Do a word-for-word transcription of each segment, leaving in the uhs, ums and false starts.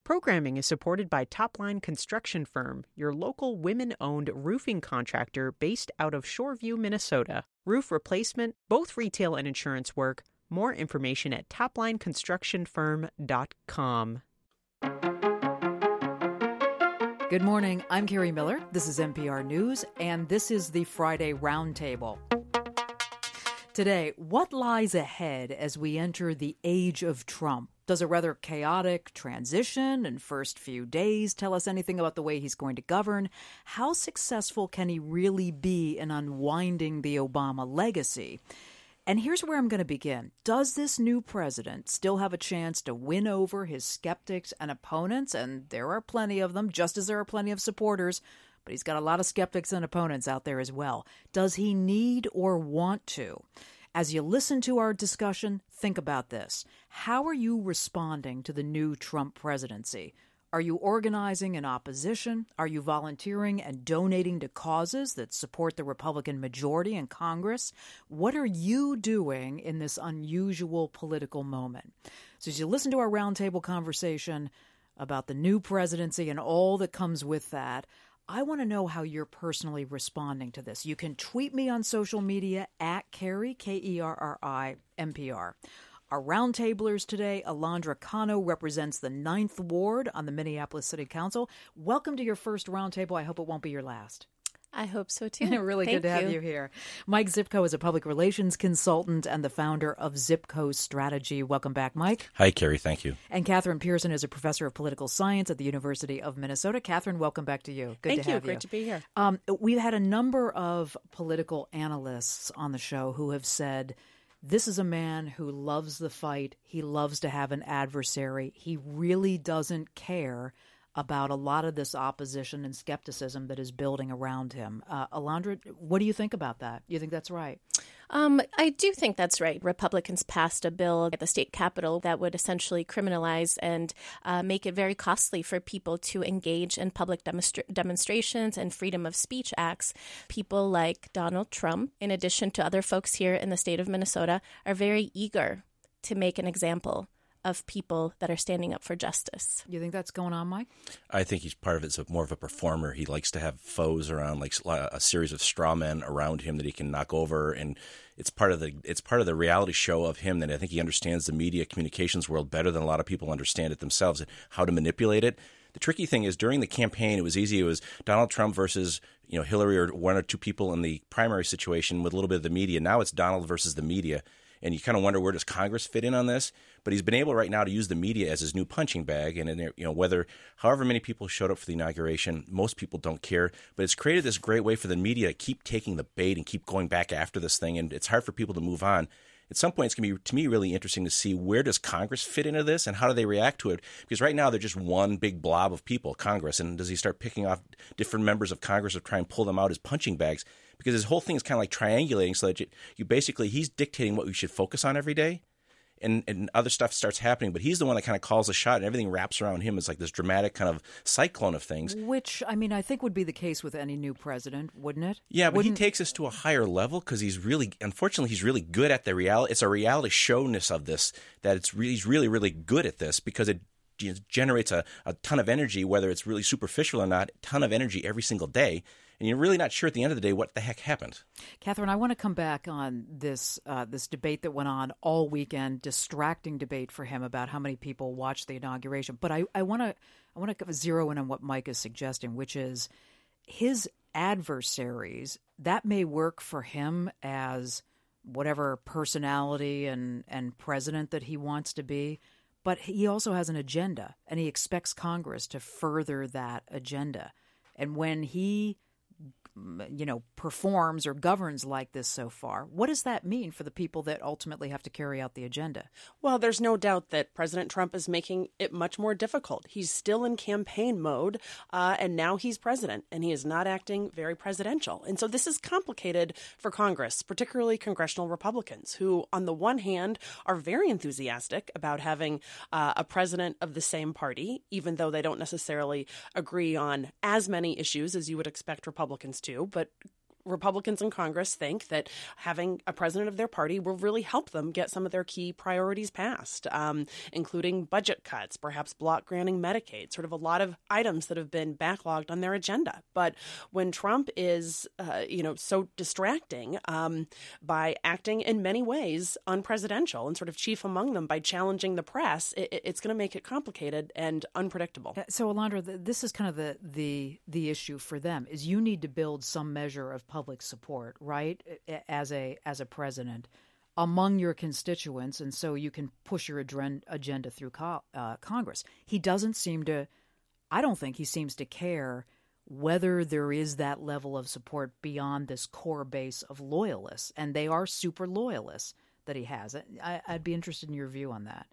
Programming is supported by Topline Construction Firm, your local women-owned roofing contractor based out of Shoreview, Minnesota. Roof replacement, both retail and insurance work. More information at topline construction firm dot com. Good morning. I'm Carrie Miller. This is N P R News, and this is the Friday Roundtable. Today, what lies ahead as we enter the age of Trump? Does a rather chaotic transition and first few days tell us anything about the way he's going to govern? How successful can he really be in unwinding the Obama legacy? And here's where I'm going to begin. Does this new president still have a chance to win over his skeptics and opponents? And there are plenty of them, just as there are plenty of supporters. But he's got a lot of skeptics and opponents out there as well. Does he need or want to? As you listen to our discussion, think about this. How are you responding to the new Trump presidency? Are you organizing in opposition? Are you volunteering and donating to causes that support the Republican majority in Congress? What are you doing in this unusual political moment? So as you listen to our roundtable conversation about the new presidency and all that comes with that, I want to know how you're personally responding to this. You can tweet me on social media at Carrie, K E R R I, N P R. Our roundtablers today, Alondra Cano represents the ninth Ward on the Minneapolis City Council. Welcome to your first roundtable. I hope it won't be your last. I hope so, too. Really Thank good to have you. you here. Mike Zipko is a public relations consultant and the founder of Zipco Strategy. Welcome back, Mike. Hi, Carrie. Thank you. And Catherine Pearson is a professor of political science at the University of Minnesota. Catherine, welcome back to you. Good Thank to you. have you. Great to be here. Um, we've had a number of political analysts on the show who have said, this is a man who loves the fight. He loves to have an adversary. He really doesn't care about a lot of this opposition and skepticism that is building around him. Uh, Alondra, what do you think about that? You think that's right? Um, I do think that's right. Republicans passed a bill at the state capitol that would essentially criminalize and uh, make it very costly for people to engage in public demonstra- demonstrations and freedom of speech acts. People like Donald Trump, in addition to other folks here in the state of Minnesota, are very eager to make an example of people that are standing up for justice. You think that's going on, Mike? I think he's part of it. It's more of a performer. He likes to have foes around, like a series of straw men around him that he can knock over, and it's part of the it's part of the reality show of him that I think he understands the media communications world better than a lot of people understand it themselves and how to manipulate it. The tricky thing is during the campaign, it was easy. It was Donald Trump versus, you know, Hillary or one or two people in the primary situation with a little bit of the media. Now it's Donald versus the media. And you kind of wonder, where does Congress fit in on this? But he's been able right now to use the media as his new punching bag. And, and you know, whether however many people showed up for the inauguration, most people don't care. But it's created this great way for the media to keep taking the bait and keep going back after this thing. And it's hard for people to move on. At some point, it's going to be, to me, really interesting to see where does Congress fit into this and how do they react to it? Because right now, they're just one big blob of people, Congress. And does he start picking off different members of Congress or try and pull them out as punching bags? Because his whole thing is kind of like triangulating so that you, you basically, he's dictating what we should focus on every day. And, and other stuff starts happening, but he's the one that kind of calls the shot, and everything wraps around him as like this dramatic kind of cyclone of things. Which, I mean, I think would be the case with any new president, wouldn't it? Yeah, but wouldn't... he takes us to a higher level because he's really, unfortunately, he's really good at the reality. It's a reality showness of this that it's really, he's really, really good at this because it generates a, a ton of energy, whether it's really superficial or not, a ton of energy every single day. And you're really not sure at the end of the day what the heck happened. Catherine, I want to come back on this uh, this debate that went on all weekend, distracting debate for him about how many people watched the inauguration. But I, I want to I want to zero in on what Mike is suggesting, which is his adversaries. That may work for him as whatever personality and, and president that he wants to be. But he also has an agenda, and he expects Congress to further that agenda. And when he you know, performs or governs like this so far. What does that mean for the people that ultimately have to carry out the agenda? Well, there's no doubt that President Trump is making it much more difficult. He's still in campaign mode, uh, and now he's president, and he is not acting very presidential. And so this is complicated for Congress, particularly congressional Republicans, who, on the one hand, are very enthusiastic about having uh, a president of the same party, even though they don't necessarily agree on as many issues as you would expect Republicans to. But Republicans in Congress think that having a president of their party will really help them get some of their key priorities passed, um, including budget cuts, perhaps block granting Medicaid, sort of a lot of items that have been backlogged on their agenda. But when Trump is, uh, you know, so distracting um, by acting in many ways unpresidential and sort of chief among them by challenging the press, it, it's going to make it complicated and unpredictable. So, Alondra, this is kind of the, the the issue for them, is you need to build some measure of public support, right, as a as a president among your constituents, and so you can push your agenda through co- uh, Congress. He doesn't seem to, I don't think he seems to care whether there is that level of support beyond this core base of loyalists, and they are super loyalists that he has. I, I'd be interested in your view on that.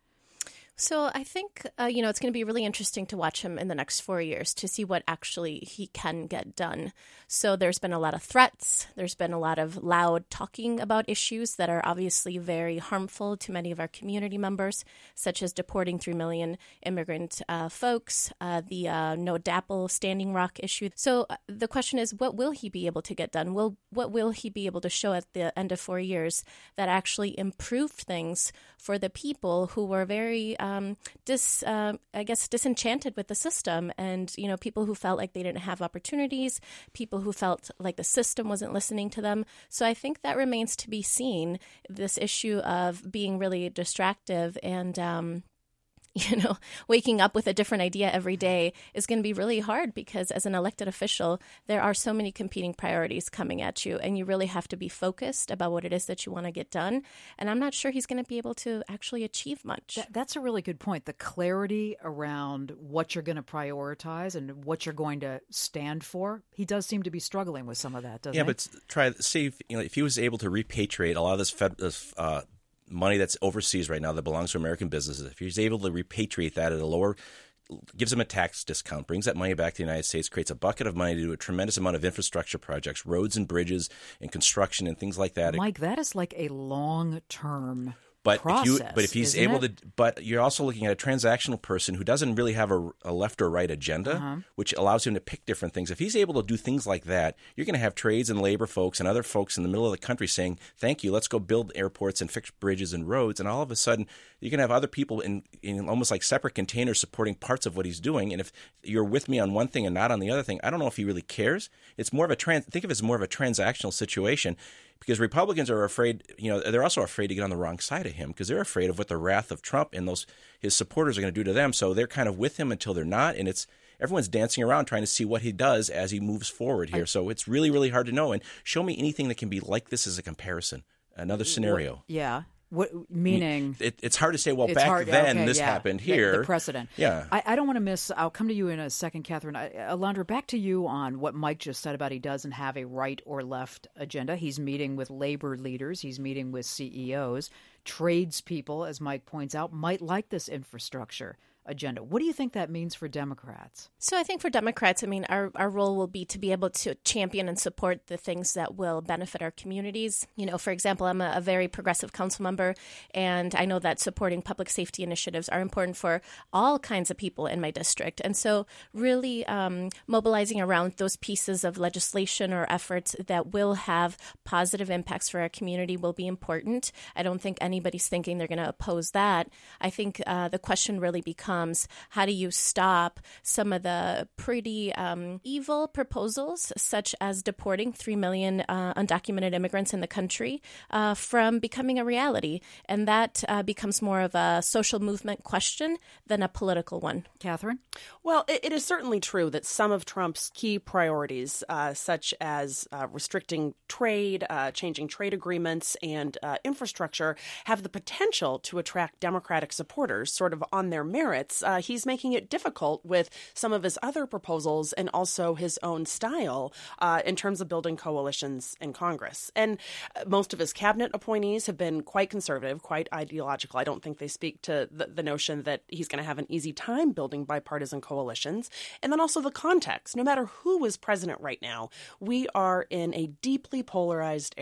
So I think, uh, you know, it's going to be really interesting to watch him in the next four years to see what actually he can get done. So there's been a lot of threats. There's been a lot of loud talking about issues that are obviously very harmful to many of our community members, such as deporting three million immigrant uh, folks, uh, the uh, No DAPL Standing Rock issue. So uh, the question is, what will he be able to get done? Will What will he be able to show at the end of four years that actually improved things for the people who were very Um, dis, uh, I guess, disenchanted with the system, and, you know, people who felt like they didn't have opportunities, people who felt like the system wasn't listening to them. So I think that remains to be seen, this issue of being really distractive and, um, you know, waking up with a different idea every day is going to be really hard, because as an elected official, there are so many competing priorities coming at you, and you really have to be focused about what it is that you want to get done. And I'm not sure he's going to be able to actually achieve much. That, that's a really good point. The clarity around what you're going to prioritize and what you're going to stand for. He does seem to be struggling with some of that, doesn't yeah, he? Yeah, but try see if, you know, if he was able to repatriate a lot of this fed, this, uh, money that's overseas right now that belongs to American businesses, if he's able to repatriate that at a lower, gives them a tax discount, brings that money back to the United States, creates a bucket of money to do a tremendous amount of infrastructure projects, roads and bridges and construction and things like that. Mike, that is like a long-term But process, if you, but if he's able it? to, but you're also looking at a transactional person who doesn't really have a, a left or right agenda, uh-huh. which allows him to pick different things. If he's able to do things like that, you're going to have trades and labor folks and other folks in the middle of the country saying, "Thank you, let's go build airports and fix bridges and roads." And all of a sudden, you're going to have other people in, in almost like separate containers supporting parts of what he's doing. And if you're with me on one thing and not on the other thing, I don't know if he really cares. It's more of a trans. Think of it as more of a transactional situation. Because Republicans are afraid, you know, they're also afraid to get on the wrong side of him, because they're afraid of what the wrath of Trump and those his supporters are going to do to them. So they're kind of with him until they're not, and it's everyone's dancing around trying to see what he does as he moves forward here. So it's really, really hard to know. And show me anything that can be like this as a comparison, another scenario. What, yeah. What, meaning it, it's hard to say, well, it's back hard, then okay, this yeah, happened here. The, the precedent. Yeah. I, I don't want to miss, I'll come to you in a second, Catherine. I, Alondra, back to you on what Mike just said about he doesn't have a right or left agenda. He's meeting with labor leaders. He's meeting with C E Os. Tradespeople, as Mike points out, might like this infrastructure agenda. What do you think that means for Democrats? So I think for Democrats, I mean, our, our role will be to be able to champion and support the things that will benefit our communities. You know, for example, I'm a, a very progressive council member, and I know that supporting public safety initiatives are important for all kinds of people in my district. And so really um, mobilizing around those pieces of legislation or efforts that will have positive impacts for our community will be important. I don't think anybody's thinking they're going to oppose that. I think uh, the question really becomes, how do you stop some of the pretty um, evil proposals, such as deporting three million uh, undocumented immigrants in the country, uh, from becoming a reality? And that uh, becomes more of a social movement question than a political one. Catherine? Well, it, it is certainly true that some of Trump's key priorities, uh, such as uh, restricting trade, uh, changing trade agreements, and uh, infrastructure, have the potential to attract Democratic supporters sort of on their merits. Uh, he's making it difficult with some of his other proposals and also his own style uh, in terms of building coalitions in Congress. And most of his cabinet appointees have been quite conservative, quite ideological. I don't think they speak to the, the notion that he's going to have an easy time building bipartisan coalitions. And then also the context. No matter who is president right now, we are in a deeply polarized era.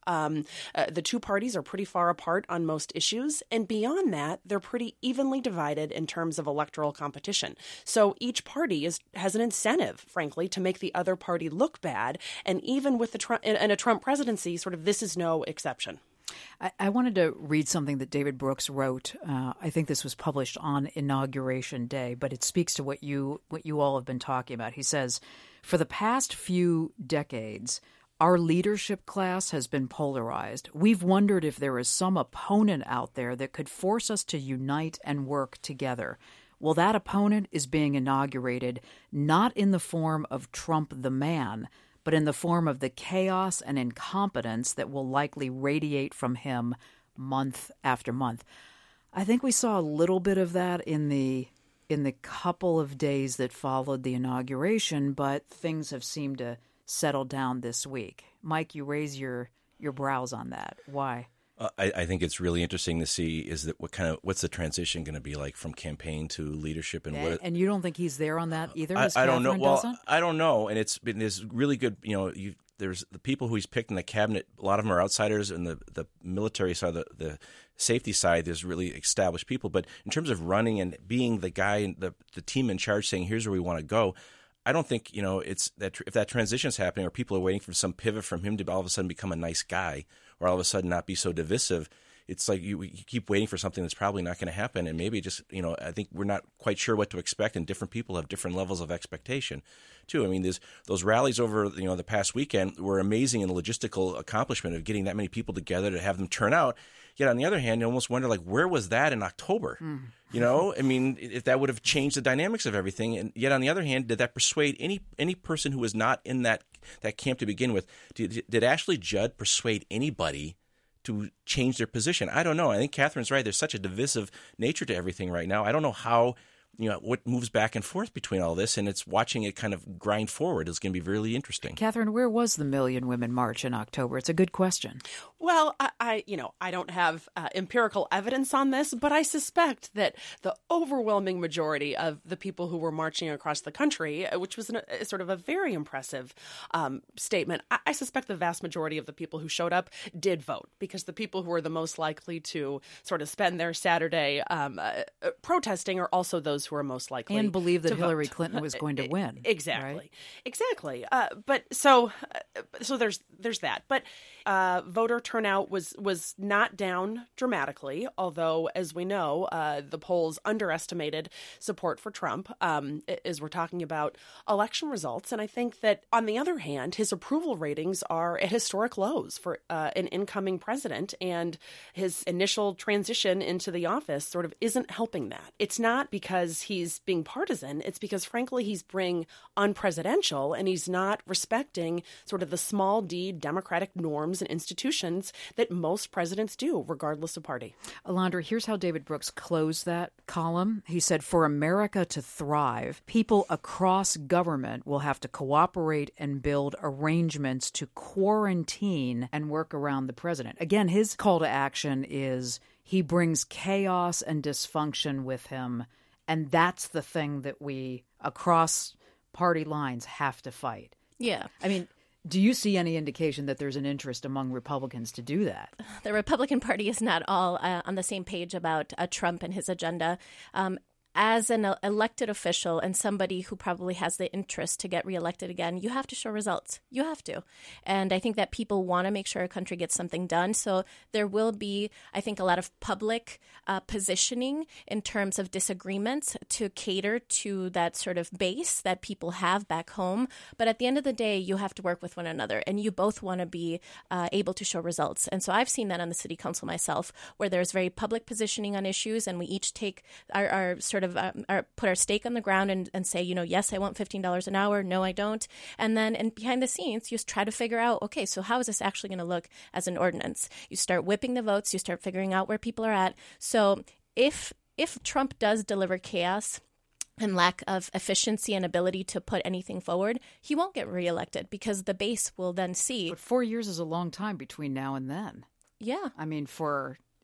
Um, uh, the two parties are pretty far apart on most issues. And beyond that, they're pretty evenly divided in terms of electoral competition. So each party is has an incentive, frankly, to make the other party look bad. And even with the Trump, in a Trump presidency, sort of this is no exception. I, I wanted to read something that David Brooks wrote. Uh, I think this was published on Inauguration Day, but it speaks to what you what you all have been talking about. He says, for the past few decades, our leadership class has been polarized. We've wondered if there is some opponent out there that could force us to unite and work together. Well, that opponent is being inaugurated not in the form of Trump the man, but in the form of the chaos and incompetence that will likely radiate from him month after month. I think we saw a little bit of that in the in the couple of days that followed the inauguration, but things have seemed to settle down this week. Mike, you raise your, your brows on that. Why? Uh, I, I think it's really interesting to see is that what kind of what's the transition going to be like from campaign to leadership, and what. And you don't think he's there on that either? I, as I don't know. Well, doesn't? I don't know, and it's been this really good. You know, you, there's the people who he's picked in the cabinet. A lot of them are outsiders, and the the military side, the the safety side, there's really established people. But in terms of running and being the guy, the the team in charge, saying here's where we want to go. I don't think, you know, it's that if that transition is happening or people are waiting for some pivot from him to all of a sudden become a nice guy or all of a sudden not be so divisive, it's like you, you keep waiting for something that's probably not going to happen. And maybe just, you know, I think we're not quite sure what to expect, and different people have different levels of expectation too. I mean, there's those rallies over, you know, the past weekend were amazing in the logistical accomplishment of getting that many people together to have them turn out. Yet on the other hand, you almost wonder, like, where was that in October? Mm. You know, I mean, if that would have changed the dynamics of everything. And yet on the other hand, did that persuade any any person who was not in that that camp to begin with? Did, did Ashley Judd persuade anybody to change their position? I don't know. I think Catherine's right. There's such a divisive nature to everything right now. I don't know how, you know, what moves back and forth between all this, and it's watching it kind of grind forward is going to be really interesting. Catherine, where was the Million Women March in October? It's a good question. Well, I, I you know, I don't have uh, empirical evidence on this, but I suspect that the overwhelming majority of the people who were marching across the country, which was an, a, sort of a very impressive um, statement, I, I suspect the vast majority of the people who showed up did vote, because the people who are the most likely to sort of spend their Saturday um, uh, uh, protesting are also those who are most likely and believe that to Hillary vote. Clinton was going to win. Exactly, right? exactly. Uh, but so, uh, so there's there's that. But uh, voter turnout was was not down dramatically, although, as we know, uh, the polls underestimated support for Trump um, as we're talking about election results. And I think that, on the other hand, his approval ratings are at historic lows for uh, an incoming president, and his initial transition into the office sort of isn't helping that. It's not because he's being partisan. It's because, frankly, he's being unpresidential, and he's not respecting sort of the small d democratic norms and institutions that most presidents do, regardless of party. Alondra, here's how David Brooks closed that column. He said, for America to thrive, people across government will have to cooperate and build arrangements to quarantine and work around the president. Again, his call to action is he brings chaos and dysfunction with him, and that's the thing that we, across party lines, have to fight. Yeah. I mean, do you see any indication that there's an interest among Republicans to do that? The Republican Party is not all uh, on the same page about uh, Trump and his agenda. Um, As an elected official and somebody who probably has the interest to get reelected again, you have to show results. You have to. And I think that people want to make sure our country gets something done. So there will be, I think, a lot of public uh, positioning in terms of disagreements to cater to that sort of base that people have back home. But at the end of the day, you have to work with one another, and you both want to be uh, able to show results. And so I've seen that on the city council myself, where there's very public positioning on issues, and we each take our, our sort of Um, or put our stake on the ground and, and say, you know, yes, I want fifteen dollars an hour. No, I don't. And then and behind the scenes, you just try to figure out, okay, so how is this actually going to look as an ordinance? You start whipping the votes. You start figuring out where people are at. So if if Trump does deliver chaos and lack of efficiency and ability to put anything forward, he won't get reelected, because the base will then see. But four years is a long time between now and then. Yeah. I mean, for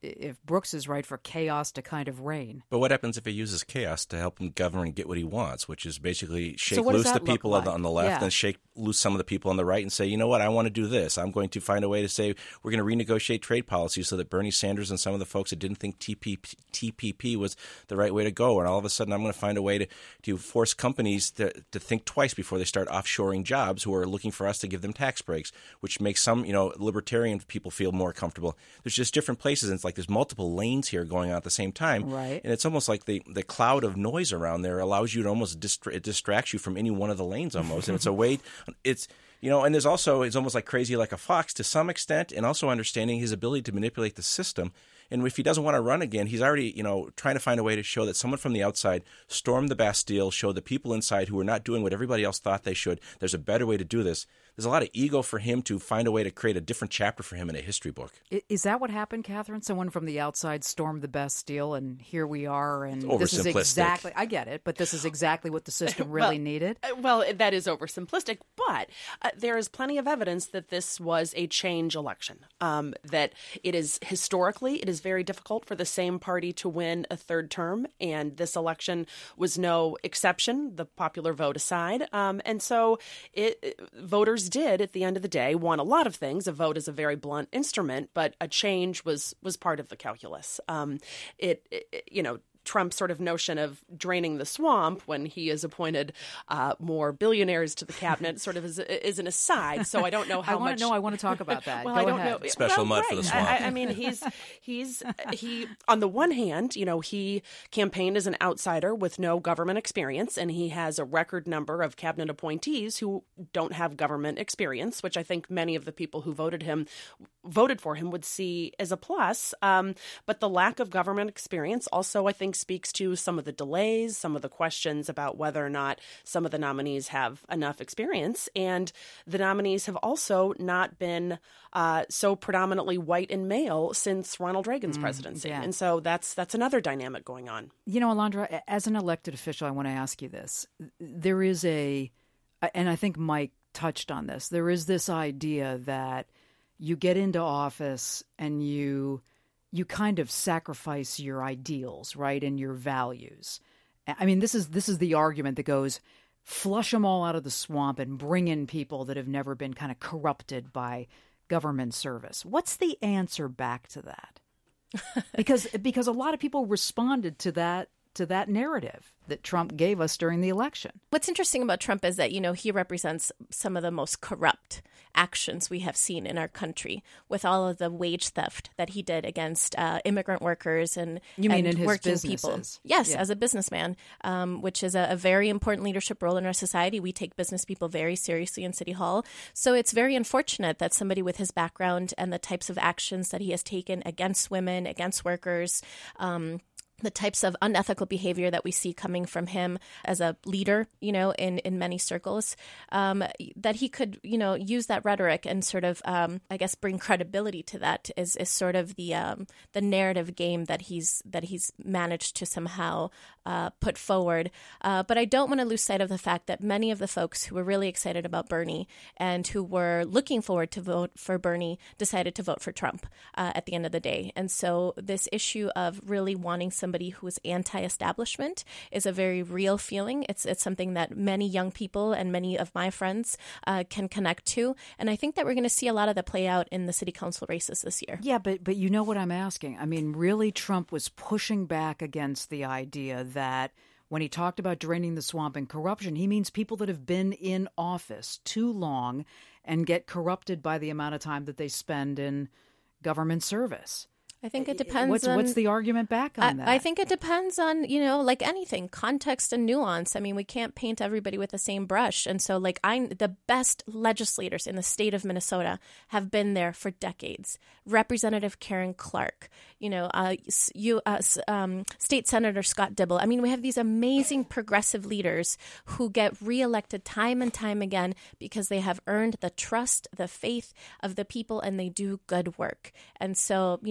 if Brooks is right, for chaos to kind of reign. But what happens if he uses chaos to help him govern and get what he wants, which is basically shake So what does loose the that look people on like? the, on the left Yeah. and shake loose some of the people on the right and say, you know what, I want to do this. I'm going to find a way to say we're going to renegotiate trade policies so that Bernie Sanders and some of the folks that didn't think T P P, T P P was the right way to go. And all of a sudden I'm going to find a way to, to force companies to, to think twice before they start offshoring jobs who are looking for us to give them tax breaks, which makes some, you know, libertarian people feel more comfortable. There's just different places, and it's like there's multiple lanes here going on at the same time. Right. And it's almost like the, the cloud of noise around there allows you to almost distra- it distracts you from any one of the lanes almost. And it's a way, it's, you know, and there's also, it's almost like crazy like a fox to some extent, and also understanding his ability to manipulate the system. And if he doesn't want to run again, he's already, you know, trying to find a way to show that someone from the outside stormed the Bastille, show the people inside who are not doing what everybody else thought they should. There's a better way to do this. There's a lot of ego for him to find a way to create a different chapter for him in a history book. Is that what happened, Catherine? Someone from the outside stormed the Bastille, and here we are. And It's this is oversimplistic. exactly, I get it, but this is exactly what the system really Well, needed. Uh, Well, that is oversimplistic, but uh, there is plenty of evidence that this was a change election. Um, that it is historically, it is very difficult for the same party to win a third term, and this election was no exception, the popular vote aside. Um, and so it, it- voters did, at the end of the day, want a lot of things. A vote is a very blunt instrument, but a change was was part of the calculus. Um, it, it, you know. Trump's sort of notion of draining the swamp when he has appointed uh, more billionaires to the cabinet sort of is, is an aside. So I don't know how I want much. to know. I want to talk about that. Well, Go I don't ahead. know. Special well, mud for the right. swamp. I, I mean, he's he's he. On the one hand, you know, he campaigned as an outsider with no government experience, and he has a record number of cabinet appointees who don't have government experience, which I think many of the people who voted him voted for him would see as a plus. Um, but the lack of government experience also, I think, speaks to some of the delays, some of the questions about whether or not some of the nominees have enough experience. And the nominees have also not been uh, so predominantly white and male since Ronald Reagan's presidency. yeah. And so that's that's another dynamic going on. You know, Alondra, as an elected official, I want to ask you this. There is a, and I think Mike touched on this, there is this idea that you get into office and you you kind of sacrifice your ideals, right, and your values. I mean, this is this is the argument that goes, flush them all out of the swamp and bring in people that have never been kind of corrupted by government service. What's the answer back to that? Because because a lot of people responded to that to that narrative that Trump gave us during the election. What's interesting about Trump is that, you know, he represents some of the most corrupt actions we have seen in our country, with all of the wage theft that he did against uh, immigrant workers and, You mean and in his working people. businesses? Yes, Yeah. as a businessman, um, which is a, a very important leadership role in our society. We take business people very seriously in City Hall. So it's very unfortunate that somebody with his background and the types of actions that he has taken against women, against workers, um, the types of unethical behavior that we see coming from him as a leader, you know, in, in many circles, um, that he could, you know, use that rhetoric and sort of, um, I guess, bring credibility to that is, is sort of the um, the narrative game that he's that he's managed to somehow uh, put forward. Uh, but I don't want to lose sight of the fact that many of the folks who were really excited about Bernie and who were looking forward to vote for Bernie decided to vote for Trump uh, at the end of the day. And so this issue of really wanting somebody who is anti-establishment is a very real feeling. It's it's something that many young people and many of my friends uh, can connect to. And I think that we're going to see a lot of that play out in the city council races this year. Yeah, but but you know what I'm asking? I mean, really, Trump was pushing back against the idea that when he talked about draining the swamp and corruption, he means people that have been in office too long and get corrupted by the amount of time that they spend in government service. I think it depends What's on... what's the argument back on I, that? I think it depends on, you know, like anything, context and nuance. I mean, we can't paint everybody with the same brush. And so, like, I, the best legislators in the state of Minnesota have been there for decades. Representative Karen Clark, you know, uh, you, uh, um, State Senator Scott Dibble. I mean, we have these amazing progressive leaders who get reelected time and time again because they have earned the trust, the faith of the people, and they do good work. And so, you know, some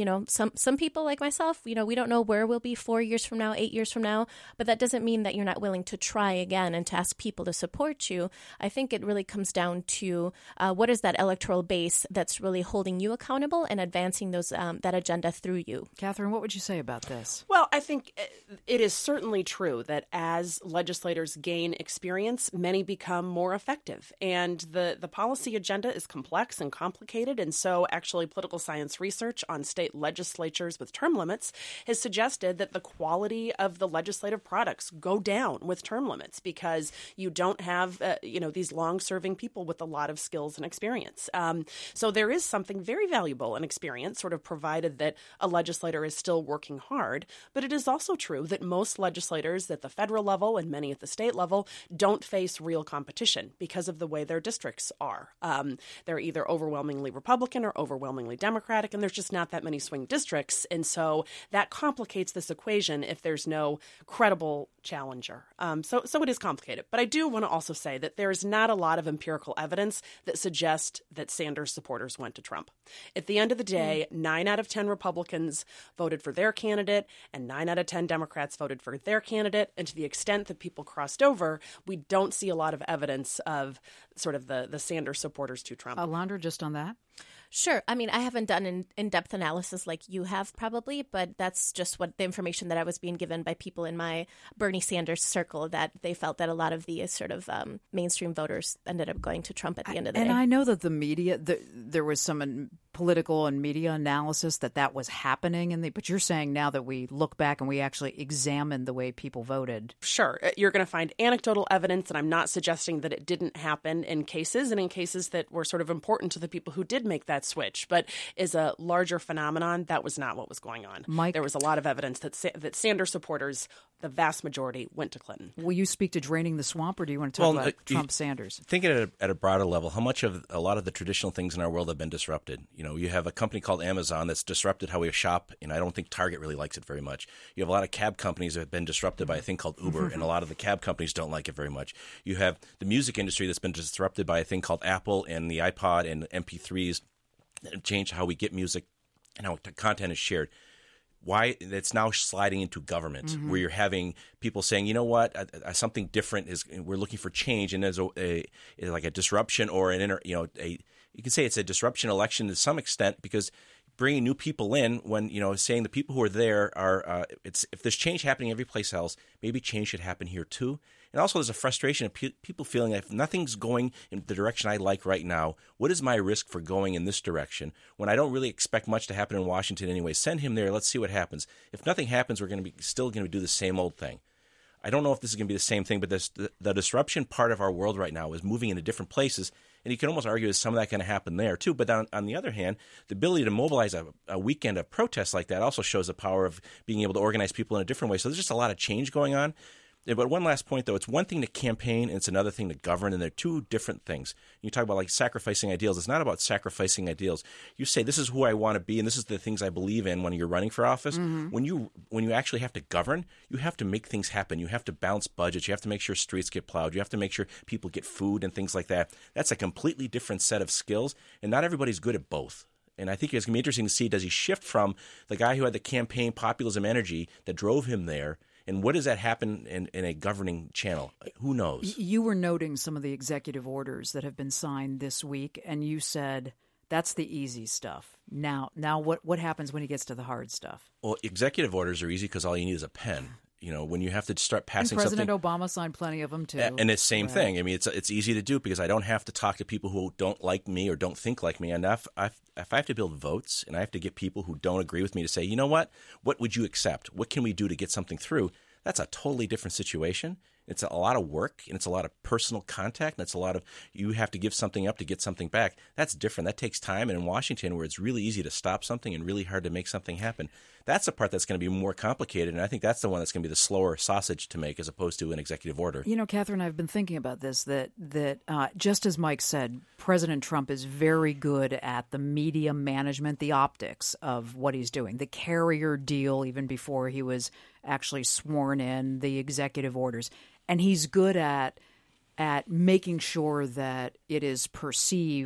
some some people like myself, you know, we don't know where we'll be four years from now, eight years from now, but that doesn't mean that you're not willing to try again and to ask people to support you. I think it really comes down to uh, what is that electoral base that's really holding you accountable and advancing those um, that agenda through you. Catherine, what would you say about this? Well, I think it is certainly true that as legislators gain experience, many become more effective. And the, the policy agenda is complex and complicated. And so actually political science research on state legislatures with term limits has suggested that the quality of the legislative products go down with term limits because you don't have, uh, you know, these long-serving people with a lot of skills and experience. Um, so there is something very valuable in experience, sort of provided that a legislator is still working hard. But it is also true that most legislators at the federal level and many at the state level don't face real competition because of the way their districts are. Um, they're either overwhelmingly Republican or overwhelmingly Democratic, and there's just not that many swing districts. And so that complicates this equation if there's no credible challenger. Um, so, so it is complicated. But I do want to also say that there is not a lot of empirical evidence that suggests that Sanders supporters went to Trump. At the end of the day, mm. nine out of ten Republicans voted for their candidate, and nine out of ten Democrats voted for their candidate. And to the extent that people crossed over, we don't see a lot of evidence of sort of the, the Sanders supporters to Trump. Alondra, just on that? Sure. I mean, I haven't done an in-depth analysis like you have probably, but that's just what the information that I was being given by people in my Bernie Sanders circle, that they felt that a lot of the sort of um, mainstream voters ended up going to Trump at the end of the and day. And I know that the media, the, there was some an, political and media analysis that that was happening, in the, but you're saying now that we look back and we actually examine the way people voted. Sure. You're going to find anecdotal evidence, and I'm not suggesting that it didn't happen in cases and in cases that were sort of important to the people who did make that switch. But as a larger phenomenon, that was not what was going on. Mike, there was a lot of evidence that Sa- that Sanders supporters, the vast majority, went to Clinton. Will you speak to draining the swamp, or do you want to talk well, about uh, Trump-Sanders? Thinking at a, at a broader level, how much of a lot of the traditional things in our world have been disrupted? You know, you have a company called Amazon that's disrupted how we shop, and I don't think Target really likes it very much. You have a lot of cab companies that have been disrupted by a thing called Uber, and a lot of the cab companies don't like it very much. You have the music industry that's been disrupted by a thing called Apple and the iPod and M P threes that have changed how we get music and how content is shared. Why it's now sliding into government, mm-hmm. where you're having people saying, you know what, uh, uh, something different is. We're looking for change, and there's a, a, a like a disruption or an inter, you know, a you can say it's a disruption election to some extent, because bringing new people in when, you know, saying the people who are there are uh, it's if there's change happening every place else, maybe change should happen here too. And also there's a frustration of pe- people feeling that if nothing's going in the direction I like right now, what is my risk for going in this direction when I don't really expect much to happen in Washington anyway? Send him there. Let's see what happens. If nothing happens, we're going to be still going to do the same old thing. I don't know if this is going to be the same thing, but this, the, the disruption part of our world right now is moving into different places. And you can almost argue is some of that going to happen there too. But on, on the other hand, the ability to mobilize a, a weekend of protests like that also shows the power of being able to organize people in a different way. So there's just a lot of change going on. But one last point, though, it's one thing to campaign and it's another thing to govern, and they're two different things. You talk about like sacrificing ideals. It's not about sacrificing ideals. You say this is who I want to be and this is the things I believe in when you're running for office. Mm-hmm. When you when you actually have to govern, you have to make things happen. You have to balance budgets. You have to make sure streets get plowed. You have to make sure people get food and things like that. That's a completely different set of skills, and not everybody's good at both. And I think it's going to be interesting to see, does he shift from the guy who had the campaign populism energy that drove him there, and what does that happen in, in a governing channel? Who knows? You were noting some of the executive orders that have been signed this week, and you said that's the easy stuff. Now, now what, what happens when he gets to the hard stuff? Well, executive orders are easy because all you need is a pen. You know, when you have to start passing and President something. President Obama signed plenty of them, too. And it's the same right. thing. I mean, it's it's easy to do because I don't have to talk to people who don't like me or don't think like me. And if, if, if I have to build votes and I have to get people who don't agree with me to say, you know what, what would you accept? What can we do to get something through? That's a totally different situation. It's a lot of work, and it's a lot of personal contact, and it's a lot of you have to give something up to get something back. That's different. That takes time. And in Washington, where it's really easy to stop something and really hard to make something happen, that's the part that's going to be more complicated. And I think that's the one that's going to be the slower sausage to make as opposed to an executive order. You know, Catherine, I've been thinking about this, that, that uh, just as Mike said, President Trump is very good at the media management, the optics of what he's doing, the carrier deal even before he was actually sworn in, the executive orders. And he's good at at making sure that it is perceived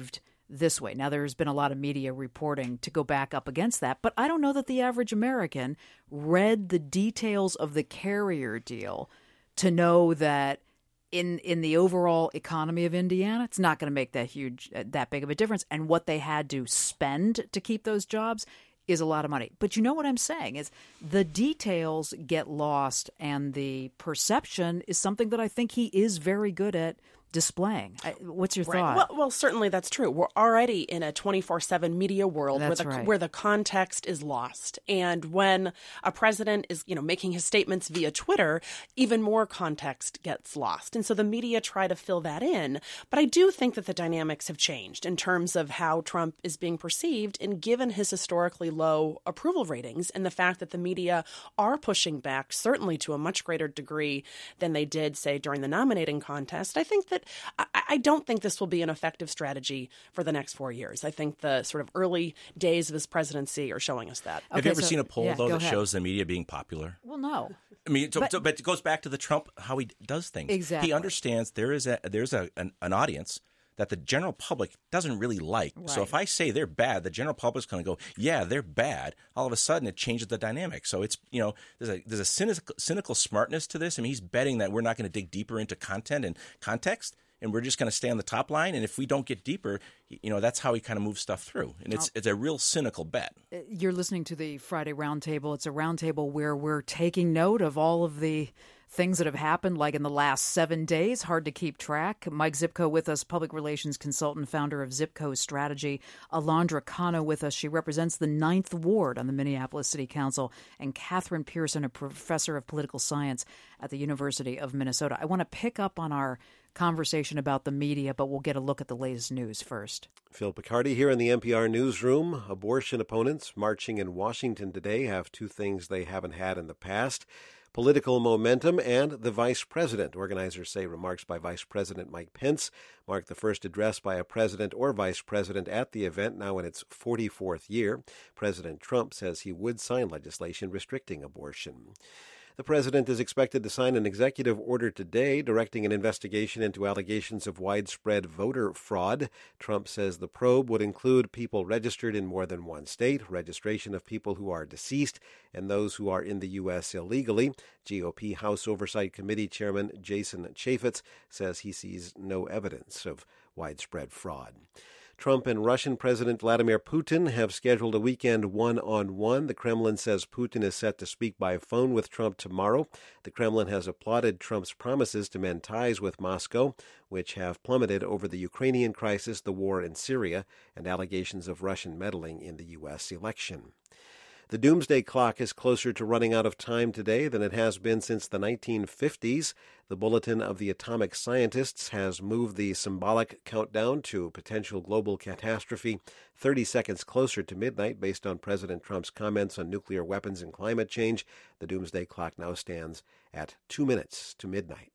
this way. Now, there's been a lot of media reporting to go back up against that, but I don't know that the average American read the details of the carrier deal to know that in in the overall economy of Indiana, it's not going to make that huge, uh, that big of a difference. And what they had to spend to keep those jobs is a lot of money. But you know what I'm saying is the details get lost, and the perception is something that I think he is very good at displaying. What's your right. thought? Well, well, certainly that's true. We're already in a twenty-four seven media world that's where the right. where the context is lost. And when a president is, you know, making his statements via Twitter, even more context gets lost. And so the media try to fill that in. But I do think that the dynamics have changed in terms of how Trump is being perceived, and given his historically low approval ratings and the fact that the media are pushing back, certainly to a much greater degree than they did, say, during the nominating contest. I think that I, I don't think this will be an effective strategy for the next four years. I think the sort of early days of his presidency are showing us that. Have Okay, you ever so- seen a poll, yeah, though, go that ahead. shows the media being popular? Well, no. I mean, so, But- so, but it goes back to the Trump, how he does things. Exactly. He understands there is a there's a an, an audience that the general public doesn't really like. So Right. if I say they're bad, the general public's going to go, yeah, they're bad. All of a sudden, it changes the dynamic. So it's, you know, there's a there's a cynical, cynical smartness to this. I mean, he's betting that we're not going to dig deeper into content and context, and we're just going to stay on the top line. And if we don't get deeper, you know, that's how he kind of moves stuff through. And it's it's a real cynical bet. You're listening to the Friday Roundtable. It's a roundtable where we're taking note of all of the things that have happened, like in the last seven days. Hard to keep track. Mike Zipko with us, public relations consultant, founder of Zipco Strategy. Alondra Cano with us. She represents the Ninth Ward on the Minneapolis City Council. And Catherine Pearson, a professor of political science at the University of Minnesota. I want to pick up on our conversation about the media, but we'll get a look at the latest news first. Phil Picardi here in the N P R newsroom. Abortion opponents marching in Washington today have two things they haven't had in the past: political momentum and the vice president. Organizers say remarks by Vice President Mike Pence mark the first address by a president or vice president at the event, now in its forty-fourth year. President Trump says he would sign legislation restricting abortion. The president is expected to sign an executive order today directing an investigation into allegations of widespread voter fraud. Trump says the probe would include people registered in more than one state, registration of people who are deceased, and those who are in the U S illegally. G O P House Oversight Committee Chairman Jason Chaffetz says he sees no evidence of widespread fraud. Trump and Russian President Vladimir Putin have scheduled a weekend one-on-one. The Kremlin says Putin is set to speak by phone with Trump tomorrow. The Kremlin has applauded Trump's promises to mend ties with Moscow, which have plummeted over the Ukrainian crisis, the war in Syria, and allegations of Russian meddling in the U S election. The doomsday clock is closer to running out of time today than it has been since the nineteen fifties. The Bulletin of the Atomic Scientists has moved the symbolic countdown to potential global catastrophe thirty seconds closer to midnight based on President Trump's comments on nuclear weapons and climate change. The doomsday clock now stands at two minutes to midnight.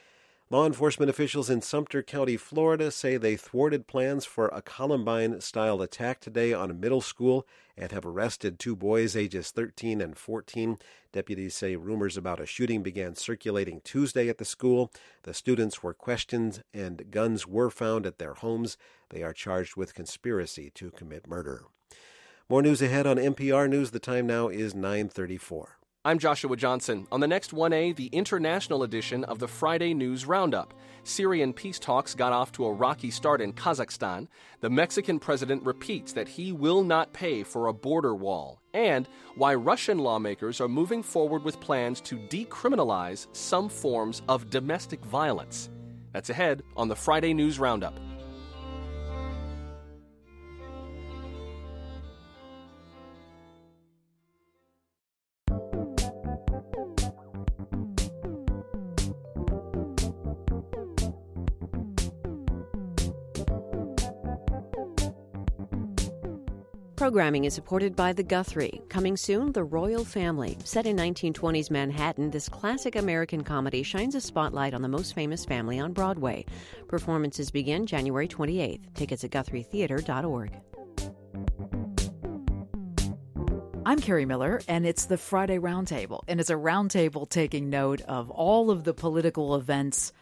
Law enforcement officials in Sumter County, Florida, say they thwarted plans for a Columbine-style attack today on a middle school and have arrested two boys ages thirteen and fourteen. Deputies say rumors about a shooting began circulating Tuesday at the school. The students were questioned and guns were found at their homes. They are charged with conspiracy to commit murder. More news ahead on N P R News. The time now is nine thirty-four. I'm Joshua Johnson. On the next one A, the international edition of the Friday News Roundup. Syrian peace talks got off to a rocky start in Kazakhstan. The Mexican president repeats that he will not pay for a border wall. And why Russian lawmakers are moving forward with plans to decriminalize some forms of domestic violence. That's ahead on the Friday News Roundup. Programming is supported by The Guthrie. Coming soon, The Royal Family. Set in nineteen twenties Manhattan, this classic American comedy shines a spotlight on the most famous family on Broadway. Performances begin January twenty-eighth. Tickets at guthrie theater dot org. I'm Carrie Miller, and it's the Friday Roundtable. And it's a roundtable taking note of all of the political events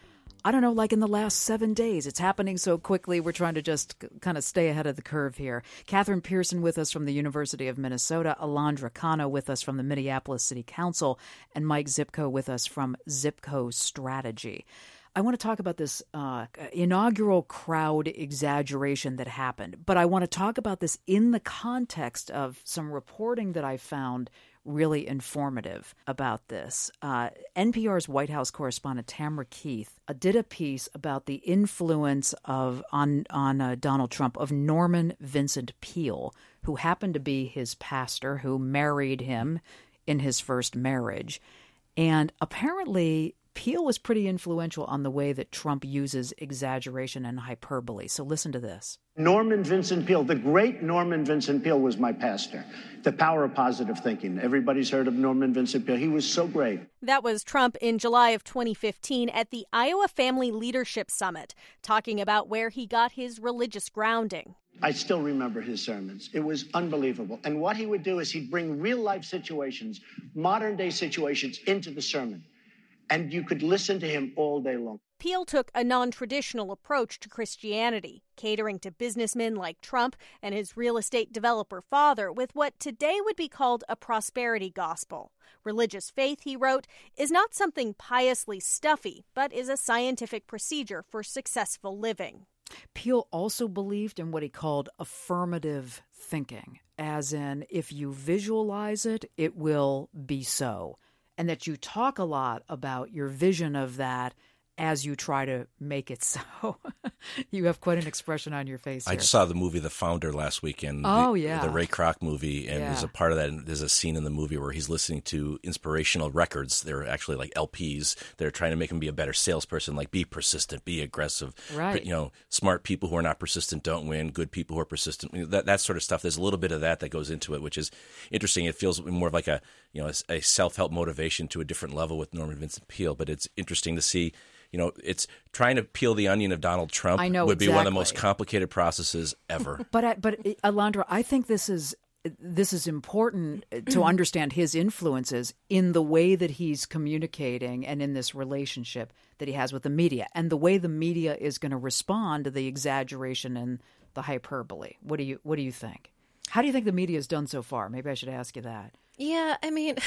I don't know, like in the last seven days. It's happening so quickly. We're trying to just c- kind of stay ahead of the curve here. Catherine Pearson with us from the University of Minnesota, Alondra Cano with us from the Minneapolis City Council, and Mike Zipko with us from Zipko Strategy. I want to talk about this uh, inaugural crowd exaggeration that happened, but I want to talk about this in the context of some reporting that I found really informative about this. Uh, N P R's White House correspondent Tamara Keith uh, did a piece about the influence of on on uh, Donald Trump of Norman Vincent Peale, who happened to be his pastor, who married him in his first marriage, and apparently Peale was pretty influential on the way that Trump uses exaggeration and hyperbole. So listen to this. Norman Vincent Peale, the great Norman Vincent Peale was my pastor. The power of positive thinking. Everybody's heard of Norman Vincent Peale. He was so great. That was Trump in July of twenty fifteen at the Iowa Family Leadership Summit, talking about where he got his religious grounding. I still remember his sermons. It was unbelievable. And what he would do is he'd bring real-life situations, modern-day situations, into the sermon. And you could listen to him all day long. Peale took a non-traditional approach to Christianity, catering to businessmen like Trump and his real estate developer father with what today would be called a prosperity gospel. Religious faith, he wrote, is not something piously stuffy, but is a scientific procedure for successful living. Peale also believed in what he called affirmative thinking, as in, if you visualize it, it will be so. And that you talk a lot about your vision of that as you try to make it so. You have quite an expression on your face here. I just saw the movie The Founder last weekend. Oh, the, yeah. The Ray Kroc movie. And yeah. there's a part of that, and there's a scene in the movie where he's listening to inspirational records. They're actually like L Ps. They're trying to make him be a better salesperson, like be persistent, be aggressive. Right. You know, smart people who are not persistent don't win. Good people who are persistent. You know, that, that sort of stuff. There's a little bit of that that goes into it, which is interesting. It feels more of like a, you know, a, a self-help motivation to a different level with Norman Vincent Peale. But it's interesting to see. You know, it's trying to peel the onion of Donald Trump I know, would exactly. be one of the most complicated processes ever. But, I, but Alondra, I think this is this is important to understand his influences in the way that he's communicating and in this relationship that he has with the media and the way the media is going to respond to the exaggeration and the hyperbole. What do you What do you think? How do you think the media has done so far? Maybe I should ask you that. Yeah, I mean,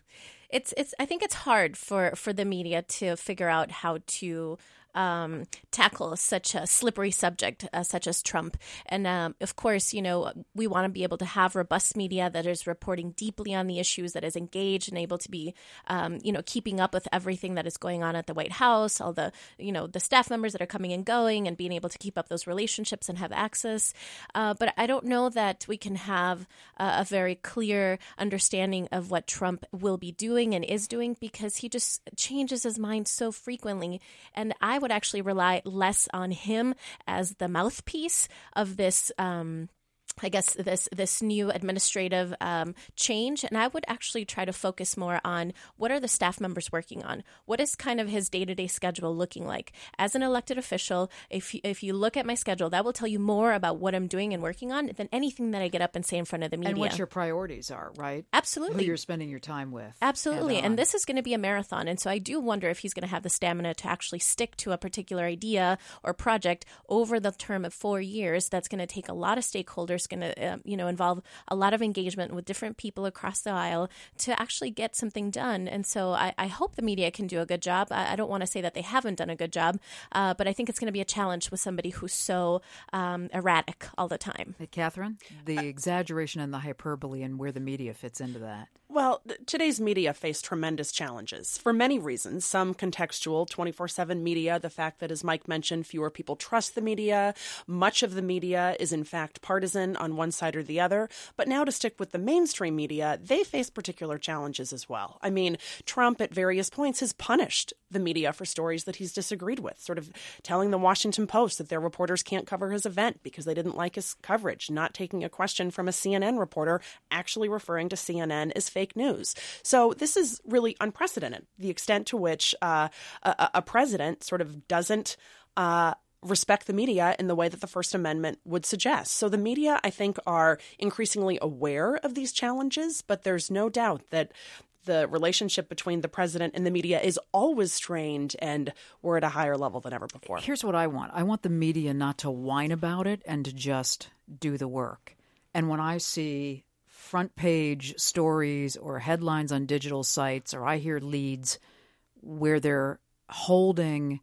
it's it's. I think it's hard for, for the media to figure out how to um, tackle such a slippery subject uh, such as Trump. And um, of course, you know, we want to be able to have robust media that is reporting deeply on the issues, that is engaged and able to be, um, you know, keeping up with everything that is going on at the White House, all the, you know, the staff members that are coming and going and being able to keep up those relationships and have access. Uh, but I don't know that we can have uh, a very clear understanding of what Trump will be doing and is doing because he just changes his mind so frequently. And I would actually rely less on him as the mouthpiece of this um I guess this this new administrative um, change, and I would actually try to focus more on what are the staff members working on? What is kind of his day-to-day schedule looking like? As an elected official, if you, if you look at my schedule, that will tell you more about what I'm doing and working on than anything that I get up and say in front of the media. And what your priorities are, right? Absolutely. Who you're spending your time with. Absolutely. And, and this is going to be a marathon, and so I do wonder if he's going to have the stamina to actually stick to a particular idea or project over the term of four years. That's going to take a lot of stakeholders, going to uh, you know involve a lot of engagement with different people across the aisle to actually get something done. And so I, I hope the media can do a good job. I, I don't want to say that they haven't done a good job, uh, but I think it's going to be a challenge with somebody who's so um, erratic all the time. Hey, Catherine, the exaggeration and the hyperbole and where the media fits into that. Well, today's media face tremendous challenges for many reasons. Some contextual, twenty-four seven media, the fact that, as Mike mentioned, fewer people trust the media. Much of the media is, in fact, partisan on one side or the other. But now to stick with the mainstream media, they face particular challenges as well. I mean, Trump at various points has punished the media for stories that he's disagreed with, sort of telling the Washington Post that their reporters can't cover his event because they didn't like his coverage, not taking a question from a C N N reporter, actually referring to C N N as fake news. So this is really unprecedented, the extent to which uh, a, a president sort of doesn't uh, respect the media in the way that the First Amendment would suggest. So the media, I think, are increasingly aware of these challenges, but there's no doubt that the relationship between the president and the media is always strained, and we're at a higher level than ever before. Here's what I want. I want the media not to whine about it and to just do the work. And when I see front page stories or headlines on digital sites, or I hear leads where they're holding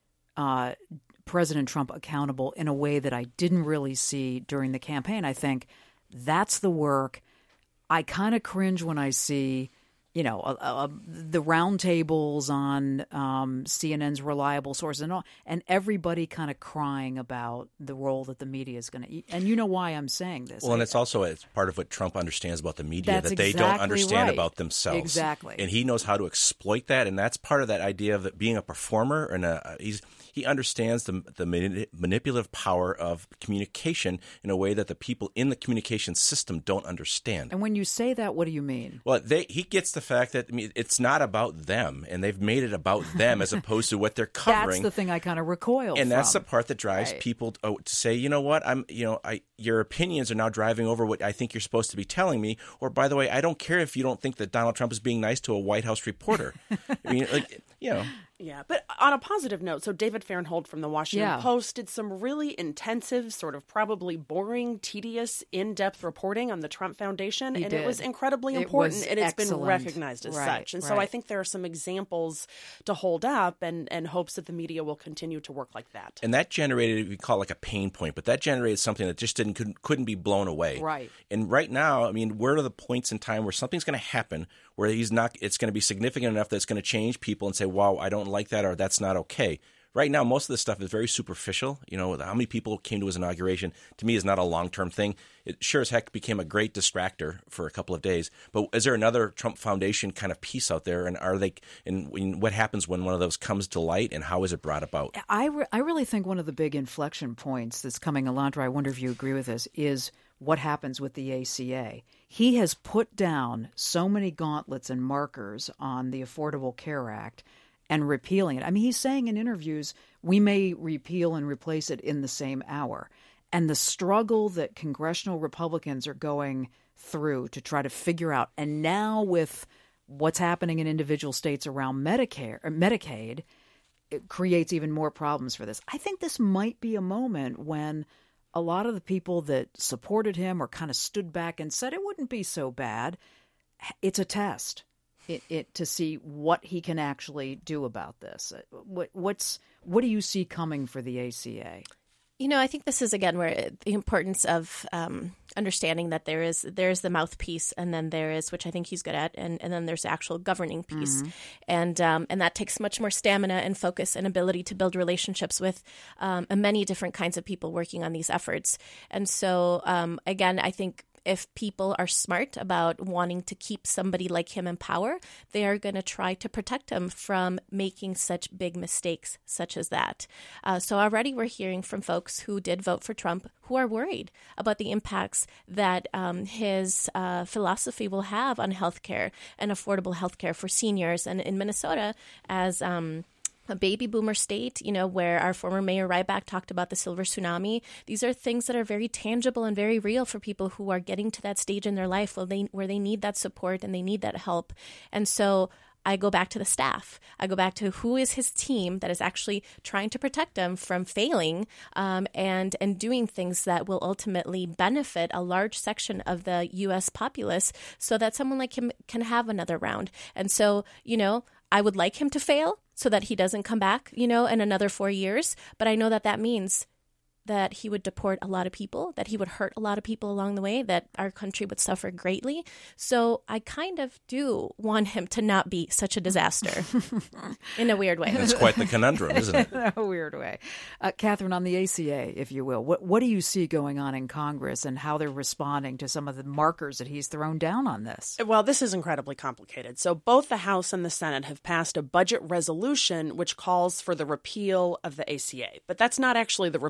uh, President Trump accountable in a way that I didn't really see during the campaign, I think that's the work. I kind of cringe when I see, you know, uh, uh, the roundtables on um, C N N's reliable sources and all, and everybody kind of crying about the role that the media is going to eat. And you know why I'm saying this. Well, I, and it's also it's part of what Trump understands about the media, That's that they exactly don't understand right. about themselves. Exactly. And he knows how to exploit that, and that's part of that idea of it being a performer. And a, he's he understands the, the mani- manipulative power of communication in a way that the people in the communication system don't understand. And when you say that, what do you mean? Well, they, he gets the fact that I mean, it's not about them, and they've made it about them as opposed to what they're covering. That's the thing I kind of recoil and from. that's the part that drives right. people to, oh, to say, you know what, I'm, you know, I, your opinions are now driving over what I think you're supposed to be telling me. Or, by the way, I don't care if you don't think that Donald Trump is being nice to a White House reporter. I mean, like, you know. Yeah, but on a positive note, so David Fahrenhold from the Washington yeah. Post did some really intensive, sort of probably boring, tedious, in-depth reporting on the Trump Foundation, he and did. it was incredibly it important, was and it's excellent. been recognized as right, such. And right. so I think there are some examples to hold up, and, and hopes that the media will continue to work like that. And that generated, we call it like a pain point, but that generated something that just didn't couldn't, couldn't be blown away. Right. And right now, I mean, where are the points in time where something's going to happen where he's not, it's going to be significant enough that it's going to change people and say, wow, I don't like that, or that's not okay. Right now, most of this stuff is very superficial. You know, how many people came to his inauguration, to me, is not a long-term thing. It sure as heck became a great distractor for a couple of days. But is there another Trump Foundation kind of piece out there? And are they? And what happens when one of those comes to light? And how is it brought about? I, re- I really think one of the big inflection points that's coming, Alondra, I wonder if you agree with this, is what happens with the A C A. He has put down so many gauntlets and markers on the Affordable Care Act and repealing it. I mean, he's saying in interviews, we may repeal and replace it in the same hour. And the struggle that congressional Republicans are going through to try to figure out, and now with what's happening in individual states around Medicare, or Medicaid, it creates even more problems for this. I think this might be a moment when a lot of the people that supported him or kind of stood back and said it wouldn't be so bad, it's a test. It, it to see what he can actually do about this. What what's what do you see coming for the A C A? You know, I think this is, again, where the importance of um, understanding that there is there is the mouthpiece, and then there is, which I think he's good at, and, and then there's the actual governing piece. Mm-hmm. And um, and that takes much more stamina and focus and ability to build relationships with um, many different kinds of people working on these efforts. And so, um, again, I think if people are smart about wanting to keep somebody like him in power, they are going to try to protect him from making such big mistakes such as that. Uh, so already we're hearing from folks who did vote for Trump who are worried about the impacts that um, his uh, philosophy will have on healthcare and affordable healthcare for seniors. And in Minnesota, as um, a baby boomer state, you know, where our former Mayor Ryback talked about the silver tsunami. These are things that are very tangible and very real for people who are getting to that stage in their life where they, where they need that support and they need that help. And so I go back to the staff. I go back to who is his team that is actually trying to protect him from failing um, and and doing things that will ultimately benefit a large section of the U S populace so that someone like him can have another round. And so, you know, I would like him to fail so that he doesn't come back, you know, in another four years. But I know that that means that he would deport a lot of people, that he would hurt a lot of people along the way, that our country would suffer greatly. So I kind of do want him to not be such a disaster in a weird way. That's quite the conundrum, isn't it? In a weird way. Uh, Catherine, on the A C A, if you will, what, what do you see going on in Congress and how they're responding to some of the markers that he's thrown down on this? Well, this is incredibly complicated. So both the House and the Senate have passed a budget resolution which calls for the repeal of the A C A. But that's not actually the repeal.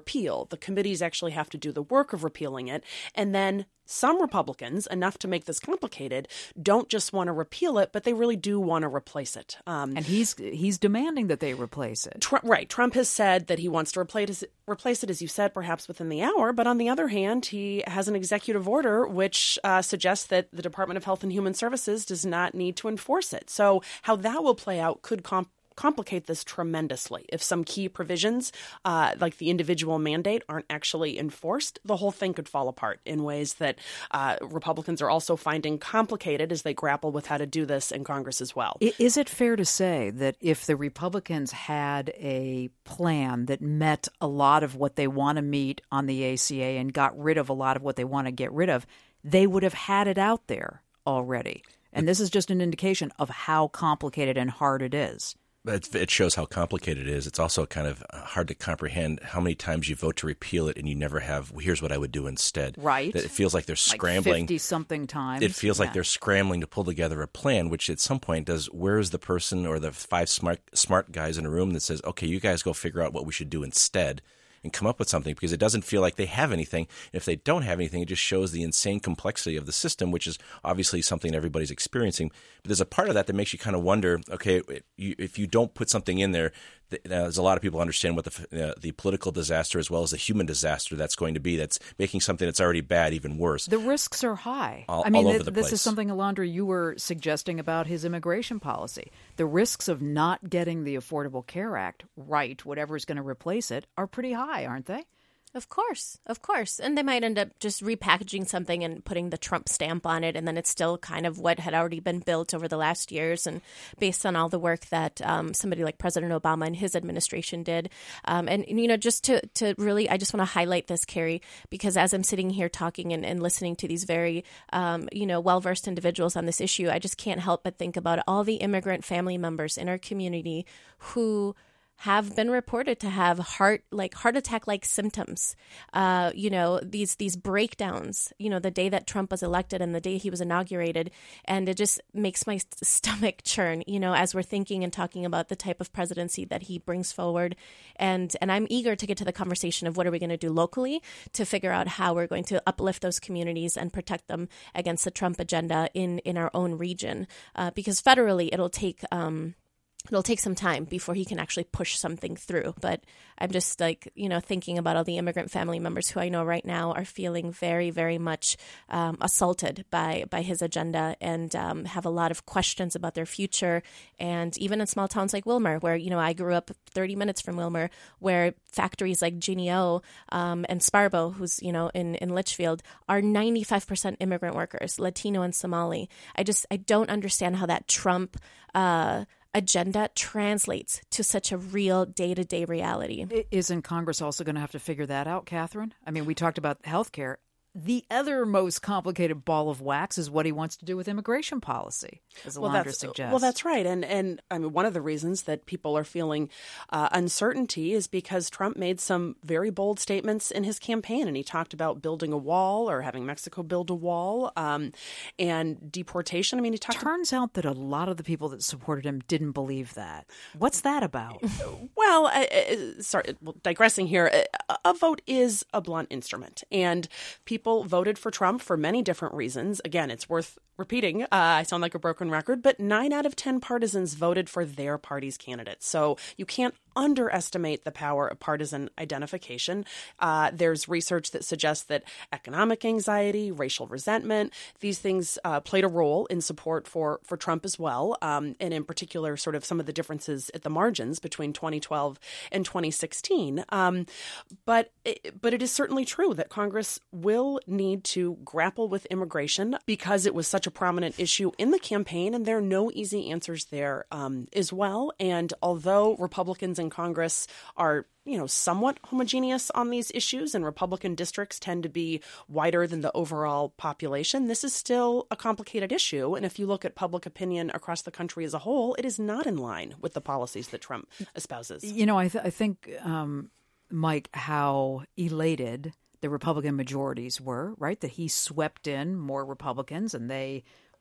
bill. The committees actually have to do the work of repealing it. And then some Republicans, enough to make this complicated, don't just want to repeal it, but they really do want to replace it. Um, and he's he's demanding that they replace it. Tr- right. Trump has said that he wants to replace, replace it, as you said, perhaps within the hour. But on the other hand, he has an executive order which uh, suggests that the Department of Health and Human Services does not need to enforce it. So how that will play out could comp- complicate this tremendously. If some key provisions, uh, like the individual mandate, aren't actually enforced, the whole thing could fall apart in ways that uh, Republicans are also finding complicated as they grapple with how to do this in Congress as well. Is it fair to say that if the Republicans had a plan that met a lot of what they want to meet on the A C A and got rid of a lot of what they want to get rid of, they would have had it out there already? And this is just an indication of how complicated and hard it is. It, it shows how complicated it is. It's also kind of hard to comprehend how many times you vote to repeal it and you never have, well, here's what I would do instead. Right. That it feels like they're scrambling. Like fifty-something times. It feels yeah. like they're scrambling to pull together a plan, which at some point does, where's the person or the five smart smart guys in a room that says, okay, you guys go figure out what we should do instead and come up with something, because it doesn't feel like they have anything. If they don't have anything, it just shows the insane complexity of the system, which is obviously something everybody's experiencing. But there's a part of that that makes you kind of wonder, okay, if you don't put something in there, there's a lot of people understand what the uh, the political disaster as well as the human disaster that's going to be, that's making something that's already bad even worse. The risks are high. All, I mean, all over th- the this place. is something, Alondra, you were suggesting about his immigration policy. The risks of not getting the Affordable Care Act right, whatever is going to replace it, are pretty high, aren't they? Of course, of course. And they might end up just repackaging something and putting the Trump stamp on it, and then it's still kind of what had already been built over the last years, and based on all the work that um, somebody like President Obama and his administration did. Um, and, you know, just to, to really, I just want to highlight this, Carrie, because as I'm sitting here talking and, and listening to these very, um, you know, well-versed individuals on this issue, I just can't help but think about all the immigrant family members in our community who have been reported to have heart like heart attack like symptoms. Uh, you know, these these breakdowns, you know, the day that Trump was elected and the day he was inaugurated. And it just makes my stomach churn, you know, as we're thinking and talking about the type of presidency that he brings forward. And and I'm eager to get to the conversation of what are we going to do locally to figure out how we're going to uplift those communities and protect them against the Trump agenda in, in our own region. Uh, because federally, it'll take um, It'll take some time before he can actually push something through. But I'm just like, you know, thinking about all the immigrant family members who I know right now are feeling very, very much um, assaulted by, by his agenda and um, have a lot of questions about their future. And even in small towns like Wilmer, where, you know, I grew up thirty minutes from Wilmer, where factories like Genio um, and Sparbo, who's, you know, in, in Litchfield, are ninety-five percent immigrant workers, Latino and Somali. I just, I don't understand how that Trump uh agenda translates to such a real day-to-day reality. Isn't Congress also going to have to figure that out, Catherine? I mean, we talked about health care. The other most complicated ball of wax is what he wants to do with immigration policy, as well, Alondra that's, suggests. Well, that's right. And, and I mean, one of the reasons that people are feeling uh, uncertainty is because Trump made some very bold statements in his campaign. And he talked about building a wall or having Mexico build a wall um, and deportation. I mean, he talked Turns out that a lot of the people that supported him didn't believe that. What's that about? Well, uh, uh, sorry, well, digressing here, a, a vote is a blunt instrument. And people People voted for Trump for many different reasons. Again, it's worth repeating. Uh, I sound like a broken record, but nine out of ten partisans voted for their party's candidate. So you can't underestimate the power of partisan identification. Uh, there's research that suggests that economic anxiety, racial resentment, these things uh, played a role in support for, for Trump as well. Um, and in particular, sort of some of the differences at the margins between twenty twelve and twenty sixteen. Um, but, it, but it is certainly true that Congress will need to grapple with immigration because it was such a prominent issue in the campaign, and there are no easy answers there um, as well. And although Republicans in Congress are, you know, somewhat homogeneous on these issues, and Republican districts tend to be wider than the overall population, this is still a complicated issue. And if you look at public opinion across the country as a whole, it is not in line with the policies that Trump espouses. You know, I, th- I think, um, Mike, how elated the Republican majorities were, right? That he swept in more Republicans and they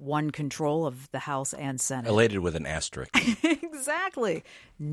won control of the House and Senate. Elated with an asterisk. Exactly.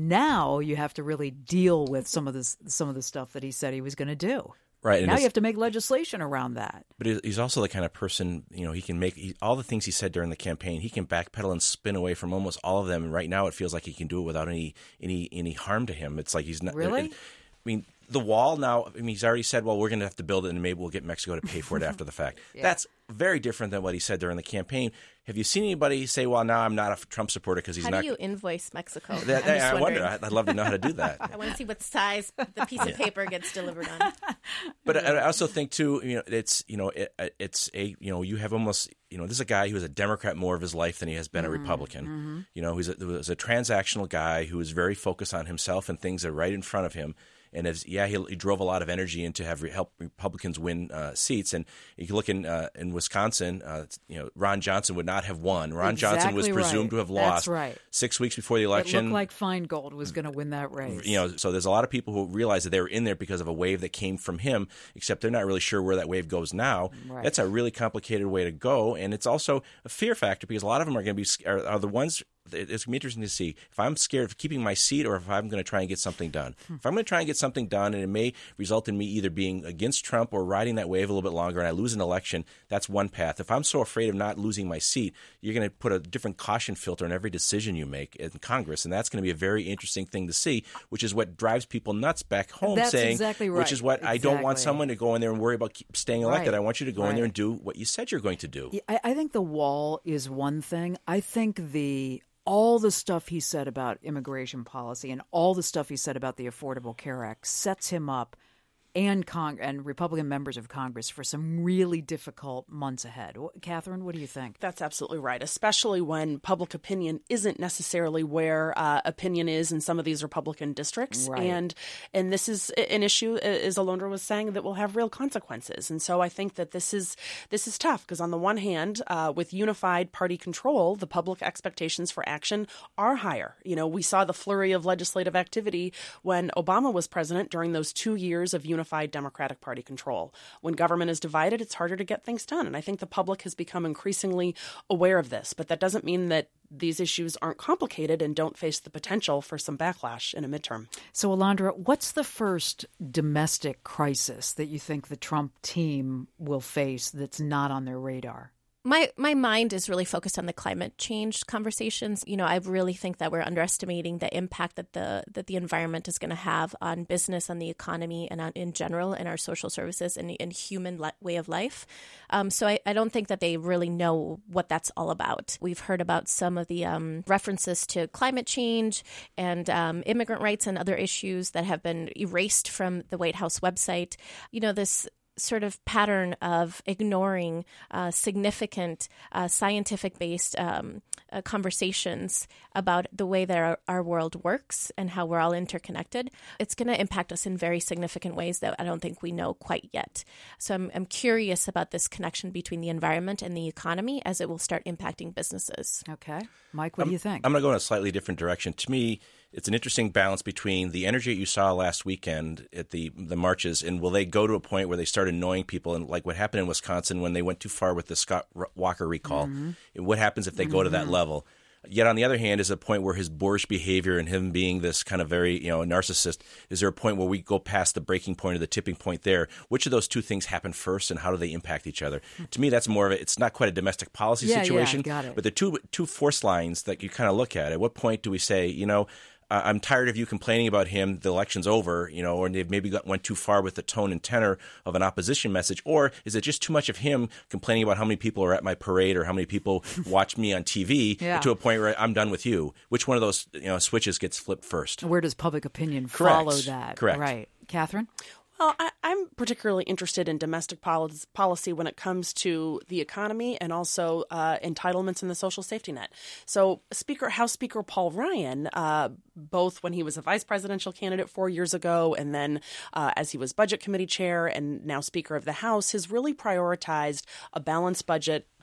Now you have to really deal with some of this, some of the stuff that he said he was going to do. Right. Now you have to make legislation around that. But he's also the kind of person, you know, he can make he, all the things he said during the campaign, he can backpedal and spin away from almost all of them. And right now it feels like he can do it without any any any harm to him. It's like he's not really. It, I mean, the wall now, I mean, he's already said, well, we're going to have to build it and maybe we'll get Mexico to pay for it after the fact. Yeah. That's very different than what he said during the campaign. Have you seen anybody say, well, now I'm not a Trump supporter because he's how not. How do you invoice Mexico? That, that, I wonder. I'd love to know how to do that. I want to see what size the piece of paper gets delivered on. But I also think, too, you know, it's, you know, it, it's a, you know, you have almost, you know, this is a guy who is a Democrat more of his life than he has been mm-hmm. a Republican. Mm-hmm. You know, he's a, was a transactional guy who is very focused on himself and things that are right in front of him. And as, yeah, he, he drove a lot of energy into have re- help Republicans win uh, seats. And you look in uh, in Wisconsin, uh, you know, Ron Johnson would not have won. Ron exactly Johnson was presumed right. to have lost. That's right. Six weeks before the election. It looked like Feingold was going to win that race. You know, so there's a lot of people who realize that they were in there because of a wave that came from him, except they're not really sure where that wave goes now. Right. That's a really complicated way to go. And it's also a fear factor because a lot of them are going to be are, are the ones. It's going to be interesting to see if I'm scared of keeping my seat or if I'm going to try and get something done. Hmm. If I'm going to try and get something done and it may result in me either being against Trump or riding that wave a little bit longer and I lose an election, that's one path. If I'm so afraid of not losing my seat, you're going to put a different caution filter on every decision you make in Congress. And that's going to be a very interesting thing to see, which is what drives people nuts back home that's saying, exactly right. which is what exactly. I don't want someone to go in there and worry about keep staying elected. Right. I want you to go right. in there and do what you said you're going to do. Yeah, I, I think the wall is one thing. I think the all the stuff he said about immigration policy and all the stuff he said about the Affordable Care Act sets him up and Cong- and Republican members of Congress for some really difficult months ahead. Catherine, what do you think? That's absolutely right, especially when public opinion isn't necessarily where uh, opinion is in some of these Republican districts. Right. And and this is an issue, as Alondra was saying, that will have real consequences. And so I think that this is this is tough because on the one hand, uh, with unified party control, the public expectations for action are higher. You know, we saw the flurry of legislative activity when Obama was president during those two years of unified Democratic Party control. When government is divided, it's harder to get things done. And I think the public has become increasingly aware of this. But that doesn't mean that these issues aren't complicated and don't face the potential for some backlash in a midterm. So, Alondra, what's the first domestic crisis that you think the Trump team will face that's not on their radar? My my mind is really focused on the climate change conversations. You know, I really think that we're underestimating the impact that the that the environment is going to have on business, on the economy, and on, in general, in our social services and in human le- way of life. Um, so I, I don't think that they really know what that's all about. We've heard about some of the um, references to climate change and um, immigrant rights and other issues that have been erased from the White House website. You know, this sort of pattern of ignoring uh, significant uh, scientific-based um, uh, conversations about the way that our, our world works and how we're all interconnected. It's going to impact us in very significant ways that I don't think we know quite yet. So I'm, I'm curious about this connection between the environment and the economy as it will start impacting businesses. Okay. Mike, what I'm, do you think? I'm going to go in a slightly different direction. To me, it's an interesting balance between the energy that you saw last weekend at the the marches and will they go to a point where they start annoying people, and like what happened in Wisconsin when they went too far with the Scott Walker recall. Mm-hmm. And what happens if they mm-hmm. go to that level? Yet on the other hand is a point where his boorish behavior and him being this kind of very, you know, narcissist, is there a point where we go past the breaking point or the tipping point there? Which of those two things happen first and how do they impact each other? To me, that's more of a, it's not quite a domestic policy yeah, situation, yeah, got it. But the two two force lines that you kind of look at. At what point do we say, you know, I'm tired of you complaining about him. The election's over, you know, or they've maybe got, went too far with the tone and tenor of an opposition message. Or is it just too much of him complaining about how many people are at my parade or how many people watch me on T V yeah. to a point where I'm done with you? Which one of those, you know, switches gets flipped first? Where does public opinion Correct. follow that? Correct. Right. Catherine? Well, I, I'm particularly interested in domestic pol- policy when it comes to the economy and also uh, entitlements in the social safety net. So Speaker, House Speaker Paul Ryan, uh, both when he was a vice presidential candidate four years ago and then uh, as he was Budget Committee chair and now Speaker of the House, has really prioritized a balanced budget,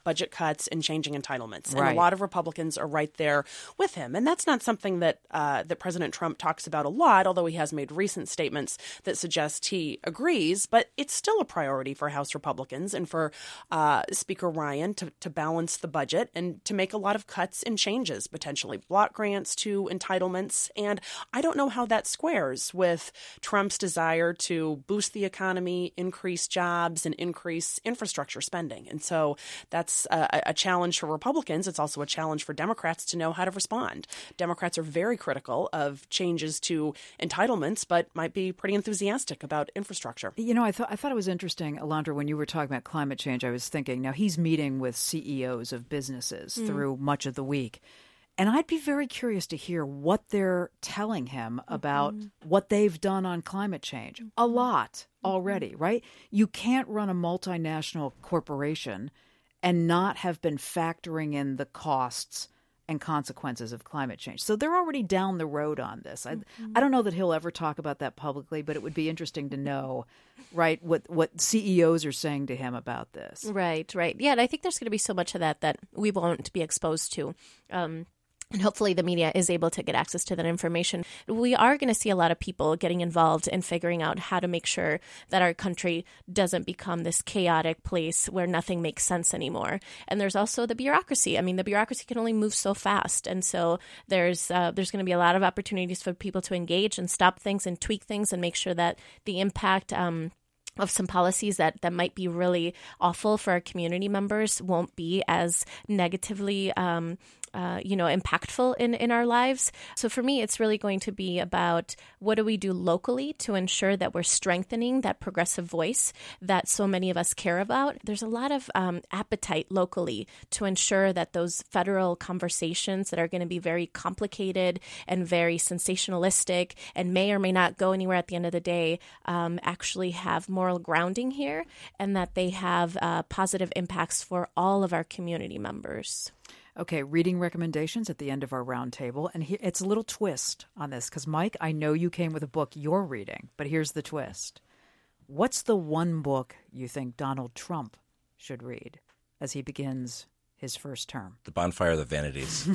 budget cuts and changing entitlements. And Right. a lot of Republicans are right there with him. And that's not something that uh, that President Trump talks about a lot, although he has made recent statements that suggest he agrees. But it's still a priority for House Republicans and for uh, Speaker Ryan to, to balance the budget and to make a lot of cuts and changes, potentially block grants to entitlements. And I don't know how that squares with Trump's desire to boost the economy, increase jobs, and increase infrastructure spending. And so that's a, a challenge for Republicans. It's also a challenge for Democrats to know how to respond. Democrats are very critical of changes to entitlements, but might be pretty enthusiastic about infrastructure. You know, I thought I thought it was interesting, Alondra, when you were talking about climate change. I was thinking, now he's meeting with C E Os of businesses mm. through much of the week. And I'd be very curious to hear what they're telling him about mm-hmm. what they've done on climate change. Mm-hmm. A lot already, mm-hmm. right? You can't run a multinational corporation and not have been factoring in the costs and consequences of climate change. So they're already down the road on this. I, mm-hmm. I don't know that he'll ever talk about that publicly, but it would be interesting to know, right, what, what C E Os are saying to him about this. Right, right. Yeah, and I think there's going to be so much of that that we won't be exposed to. Um And hopefully the media is able to get access to that information. We are going to see a lot of people getting involved in figuring out how to make sure that our country doesn't become this chaotic place where nothing makes sense anymore. And there's also the bureaucracy. I mean, the bureaucracy can only move so fast. And so there's uh, there's going to be a lot of opportunities for people to engage and stop things and tweak things and make sure that the impact um, of some policies that, that might be really awful for our community members won't be as negatively um, Uh, you know, impactful in, in our lives. So for me, it's really going to be about what do we do locally to ensure that we're strengthening that progressive voice that so many of us care about. There's a lot of um, appetite locally to ensure that those federal conversations that are going to be very complicated and very sensationalistic and may or may not go anywhere at the end of the day um, actually have moral grounding here and that they have uh, positive impacts for all of our community members. Okay, reading recommendations at the end of our roundtable. And here, it's a little twist on this because, Mike, I know you came with a book you're reading, but here's the twist. What's the one book you think Donald Trump should read as he begins his first term? The Bonfire of the Vanities.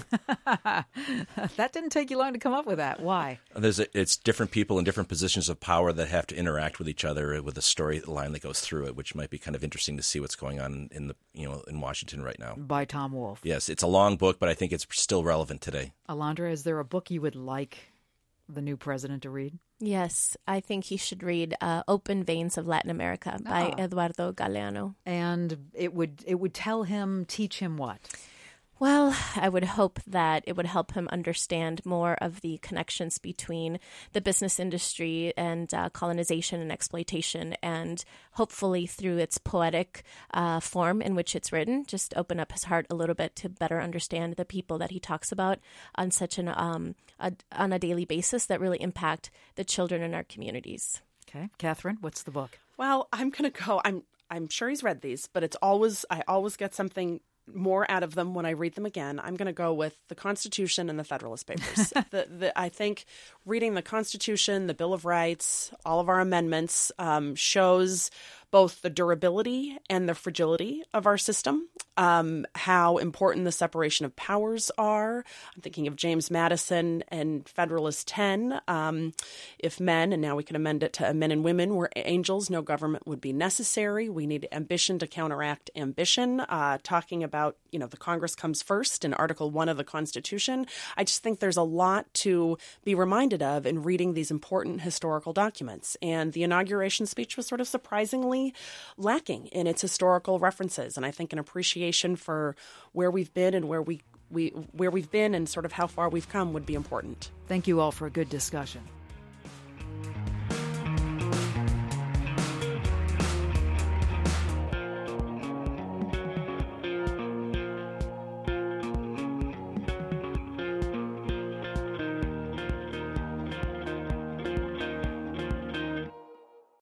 That didn't take you long to come up with that. Why? There's a, it's different people in different positions of power that have to interact with each other with a storyline that goes through it, which might be kind of interesting to see what's going on in the you know in Washington right now. By Tom Wolfe. Yes, it's a long book, but I think it's still relevant today. Alondra, is there a book you would like the new president to read? Yes, I think he should read uh, Open Veins of Latin America by Oh. Eduardo Galeano. And it would it would tell him, teach him what? Well, I would hope that it would help him understand more of the connections between the business industry and uh, colonization and exploitation, and hopefully through its poetic uh, form in which it's written, just open up his heart a little bit to better understand the people that he talks about on such an um, a, on a daily basis that really impact the children in our communities. Okay, Catherine, what's the book? Well, I'm going to go. I'm I'm sure he's read these, but it's always I always get something more out of them when I read them again. I'm going to go with the Constitution and the Federalist Papers. the, the, I think reading the Constitution, the Bill of Rights, all of our amendments um, shows both the durability and the fragility of our system, um, how important the separation of powers are. I'm thinking of James Madison and Federalist ten. Um, if men, and now we can amend it to men and women, were angels, no government would be necessary. We need ambition to counteract ambition. Uh, talking about, you know, the Congress comes first in Article one of the Constitution. I just think there's a lot to be reminded of in reading these important historical documents. And the inauguration speech was sort of surprisingly lacking in its historical references, and I think an appreciation for where we've been and where we, we where we've been and sort of how far we've come would be important. Thank you all for a good discussion.